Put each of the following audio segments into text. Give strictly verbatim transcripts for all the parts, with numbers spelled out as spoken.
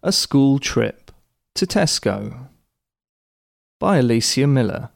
A School Trip to Tesco by Alicia Miller.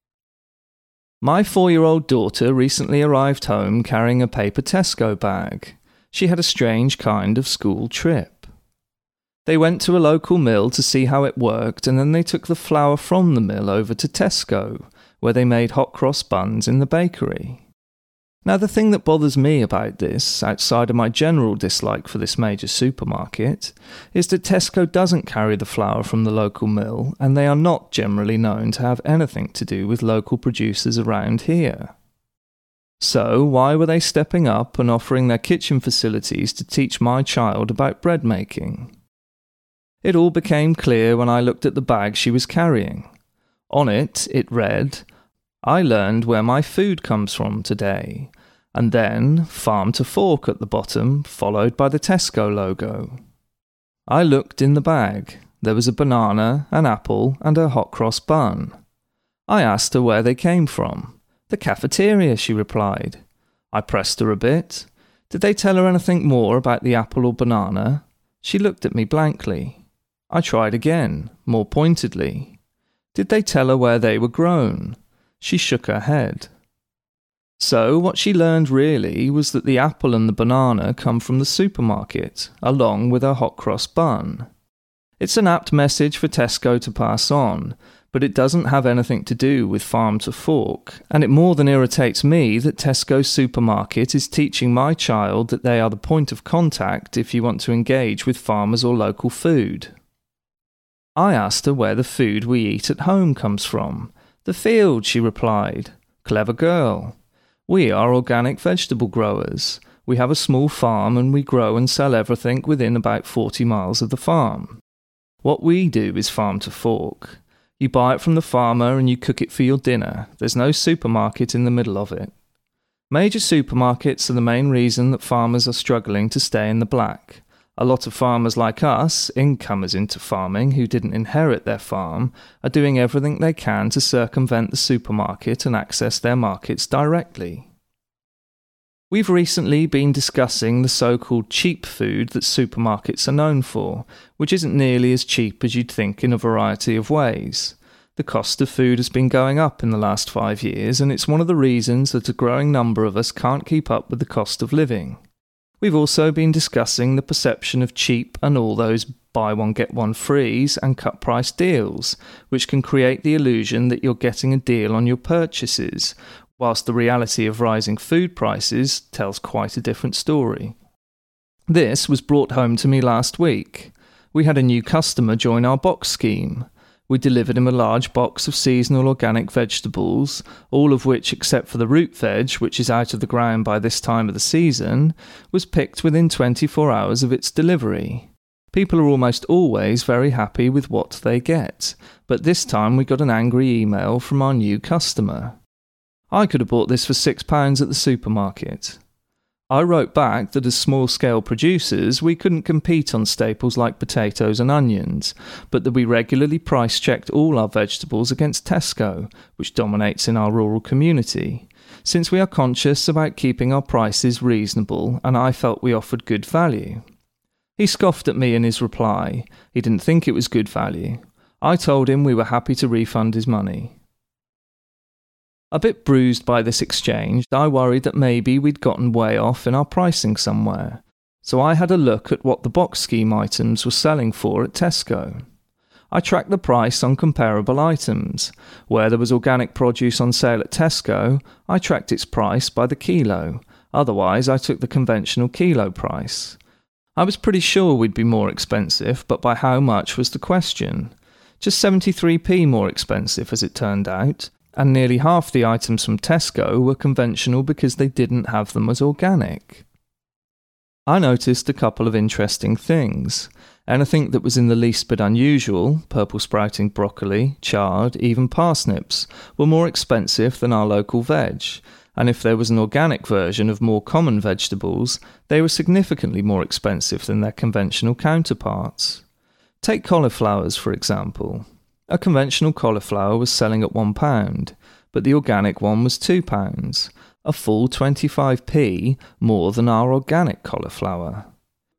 My four-year-old daughter recently arrived home carrying a paper Tesco bag. She had a strange kind of school trip. They went to a local mill to see how it worked, and then they took the flour from the mill over to Tesco, where they made hot cross buns in the bakery. Now, the thing that bothers me about this, outside of my general dislike for this major supermarket, is that Tesco doesn't carry the flour from the local mill, and they are not generally known to have anything to do with local producers around here. So, why were they stepping up and offering their kitchen facilities to teach my child about bread making? It all became clear when I looked at the bag she was carrying. On it, it read, "I learned where my food comes from today," and then Farm to Fork at the bottom, followed by the Tesco logo. I looked in the bag. There was a banana, an apple, and a hot cross bun. I asked her where they came from. "The cafeteria," she replied. I pressed her a bit. Did they tell her anything more about the apple or banana? She looked at me blankly. I tried again, more pointedly. Did they tell her where they were grown? She shook her head. So what she learned really was that the apple and the banana come from the supermarket, along with her hot cross bun. It's an apt message for Tesco to pass on, but it doesn't have anything to do with Farm to Fork, and it more than irritates me that Tesco supermarket is teaching my child that they are the point of contact if you want to engage with farmers or local food. I asked her where the food we eat at home comes from. "The field," she replied. Clever girl. We are organic vegetable growers. We have a small farm and we grow and sell everything within about forty miles of the farm. What we do is Farm to Fork. You buy it from the farmer and you cook it for your dinner. There's no supermarket in the middle of it. Major supermarkets are the main reason that farmers are struggling to stay in the black. A lot of farmers like us, incomers into farming who didn't inherit their farm, are doing everything they can to circumvent the supermarket and access their markets directly. We've recently been discussing the so-called cheap food that supermarkets are known for, which isn't nearly as cheap as you'd think in a variety of ways. The cost of food has been going up in the last five years, and it's one of the reasons that a growing number of us can't keep up with the cost of living. We've also been discussing the perception of cheap and all those buy one get one frees and cut price deals, which can create the illusion that you're getting a deal on your purchases, whilst the reality of rising food prices tells quite a different story. This was brought home to me last week. We had a new customer join our box scheme. We delivered him a large box of seasonal organic vegetables, all of which, except for the root veg, which is out of the ground by this time of the season, was picked within twenty-four hours of its delivery. People are almost always very happy with what they get, but this time we got an angry email from our new customer. I could have bought this for six pounds at the supermarket. I wrote back that as small-scale producers we couldn't compete on staples like potatoes and onions, but that we regularly price-checked all our vegetables against Tesco, which dominates in our rural community, since we are conscious about keeping our prices reasonable and I felt we offered good value. He scoffed at me in his reply. He didn't think it was good value. I told him we were happy to refund his money. A bit bruised by this exchange, I worried that maybe we'd gotten way off in our pricing somewhere, so I had a look at what the box scheme items were selling for at Tesco. I tracked the price on comparable items. Where there was organic produce on sale at Tesco, I tracked its price by the kilo, otherwise I took the conventional kilo price. I was pretty sure we'd be more expensive, but by how much was the question. Just seventy-three p more expensive as it turned out. And nearly half the items from Tesco were conventional because they didn't have them as organic. I noticed a couple of interesting things. Anything that was in the least bit unusual, purple sprouting broccoli, chard, even parsnips, were more expensive than our local veg, and if there was an organic version of more common vegetables, they were significantly more expensive than their conventional counterparts. Take cauliflowers, for example. A conventional cauliflower was selling at one pound, but the organic one was two pounds, a full twenty-five p more than our organic cauliflower.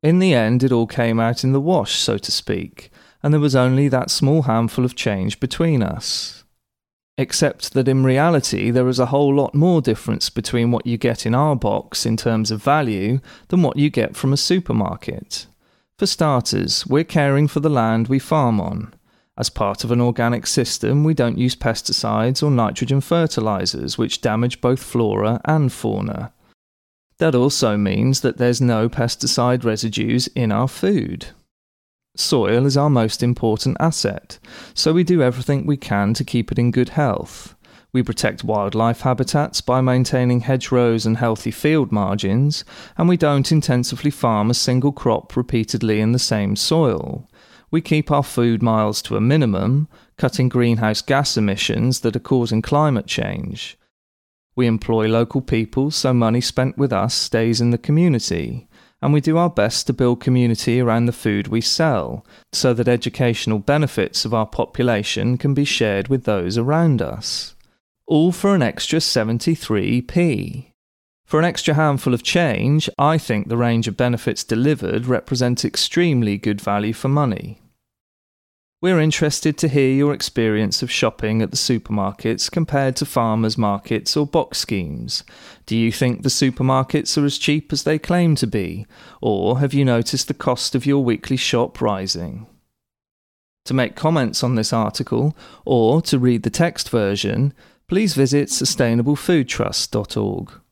In the end, it all came out in the wash, so to speak, and there was only that small handful of change between us. Except that in reality, there is a whole lot more difference between what you get in our box in terms of value than what you get from a supermarket. For starters, we're caring for the land we farm on. As part of an organic system, we don't use pesticides or nitrogen fertilizers, which damage both flora and fauna. That also means that there's no pesticide residues in our food. Soil is our most important asset, so we do everything we can to keep it in good health. We protect wildlife habitats by maintaining hedgerows and healthy field margins, and we don't intensively farm a single crop repeatedly in the same soil. We keep our food miles to a minimum, cutting greenhouse gas emissions that are causing climate change. We employ local people so money spent with us stays in the community, and we do our best to build community around the food we sell, so that educational benefits of our population can be shared with those around us. All for an extra seventy-three p. For an extra handful of change, I think the range of benefits delivered represent extremely good value for money. We're interested to hear your experience of shopping at the supermarkets compared to farmers' markets or box schemes. Do you think the supermarkets are as cheap as they claim to be, or have you noticed the cost of your weekly shop rising? To make comments on this article, or to read the text version, please visit sustainable food trust dot org.